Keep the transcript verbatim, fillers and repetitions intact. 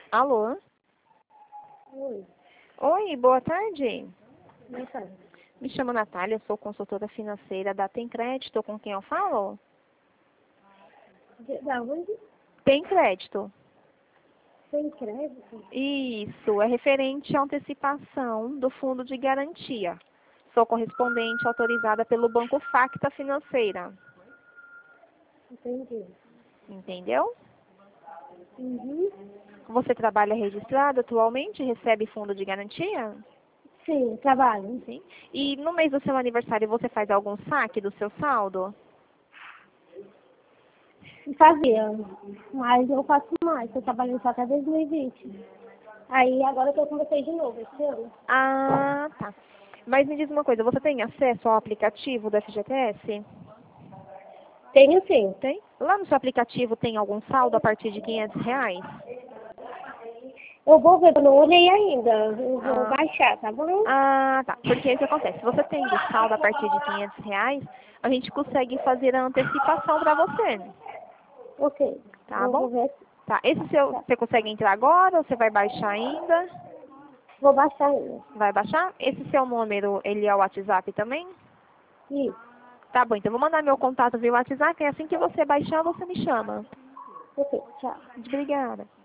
Alô? Oi, Oi, boa tarde. boa tarde. Me chamo Natália, sou consultora financeira da Tem Crédito. Com quem eu falo? De- Da onde? Tem Crédito. Tem crédito? Isso, é referente à antecipação do fundo de garantia. Sou correspondente autorizada pelo Banco Facta Financeira. Entendi. Entendeu? Uhum. Você trabalha registrado atualmente? Recebe fundo de garantia? Sim, trabalho. Sim. E no mês do seu aniversário você faz algum saque do seu saldo? Fazia, mas eu faço mais. Eu trabalhei só até dois mil e vinte. Aí agora eu tô com vocês de novo esse ano. Ah, tá. Mas me diz uma coisa, você tem acesso ao aplicativo do F G T S? Tenho sim. Tem? Lá no seu aplicativo tem algum saldo a partir de quinhentos reais? Eu vou ver, eu não olhei ainda. Eu vou Ah, baixar, tá bom? ah, tá. Porque o que acontece? Se você tem do saldo a partir de quinhentos reais, a gente consegue fazer a antecipação para você. Ok. Tá Eu bom? vou ver. Tá. Esse seu, Tá. você consegue entrar agora ou você vai baixar ainda? Vou baixar ainda. Vai baixar? Esse seu número, ele é o WhatsApp também? Isso. Tá bom, então eu vou mandar meu contato via WhatsApp e assim que você baixar, você me chama. Ok, tchau. Obrigada.